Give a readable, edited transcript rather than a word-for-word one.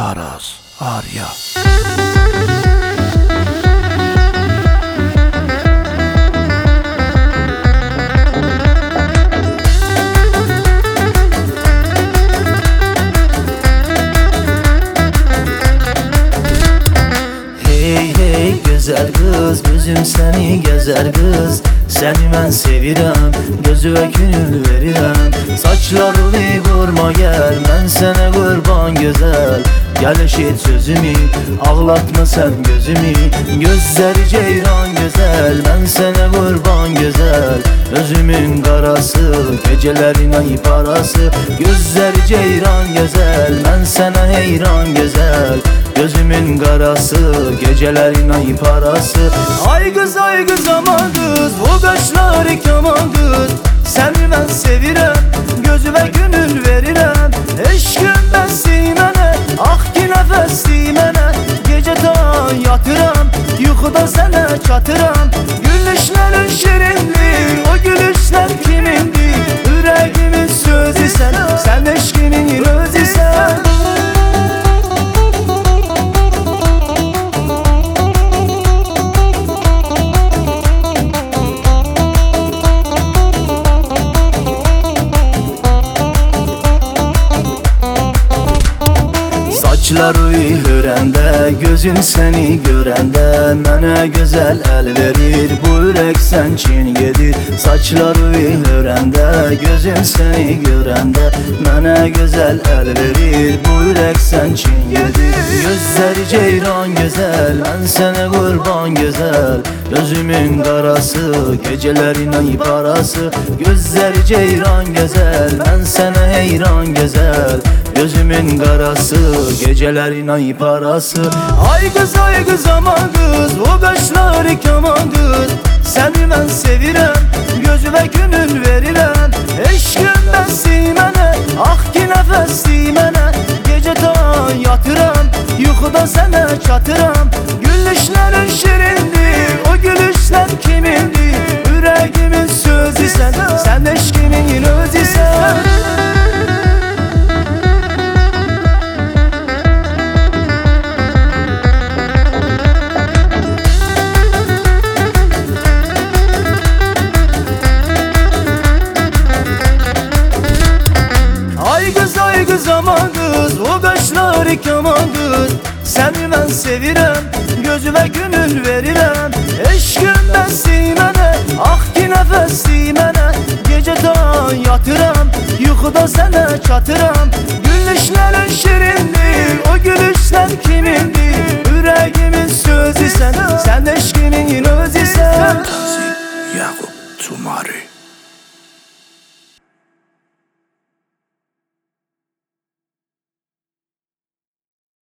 Taraz Arya. Hey hey güzel kız, gözüm seni gezer kız. Seni ben sevirəm, gözüve könül verirəm. Saçlarını vurma gel, ben sana kurban güzel. Gel eşit sözümü, ağlatma sen gözümü. Gözleri ceyran güzel, ben sana kurban güzel. Gözümün karası, gecelerin ay parası. Gözleri ceyran güzel, ben sana heyran güzel. Gözümün karası, gecelerin ay parası. Ay kız aman kız, bu kaşları kaman kız. Seni ben sevirəm, gözüme gönül verirəm. Eşkım bəsli mənə, ah ki nəfəsli mənə. Gecə ta yatıram, yuxuda sənə çatıram. Gülüşlərin şirindir, o gülüşlər kimindir? Ürəgimin sözü sən, sən eşkinin özü sən. Saçları hörəndə, gözün seni görəndə. Mənə gözəl əl verir, bu ürək sən çin gedir. Saçları hörəndə, gözün seni görəndə. Mənə gözəl əl verir, bu ürək sən çin gedir. Gözləri ceyran gözəl, mən sənə qurban gözəl. Gözümün qarası, gecələrin ay parası. Gözləri ceyran gözəl, mən sənə heyran gözəl. Gözümün karası, gecelerin ay parası. Ay kız aman kız, o kaşları kaman kız. Seni ben sevirəm, gözüme gönül verirəm. Eşkım bəsli mənə, ah ki nəfəsli mənə. Gecə ta yatıram, yuxuda sənə çatıram. Gülüşlərin şirindir, o gülüşlər kimindir? Ürəgimin sözü sən, sən eşkimin özü sən. Ay kız aman kız, o kaşları kaman kız. Seni ben sevirəm, gözüme gönül verirəm. Eşkım bəsli mənə, ah ki nəfəsli mənə. Gecə ta yatıram, yuxuda sənə çatıram. Gülüşlərin şirindir, o gülüşlər kimindir? Ürəgimin sözü sən, sən eşkimin özü sən. Yakup Tumari.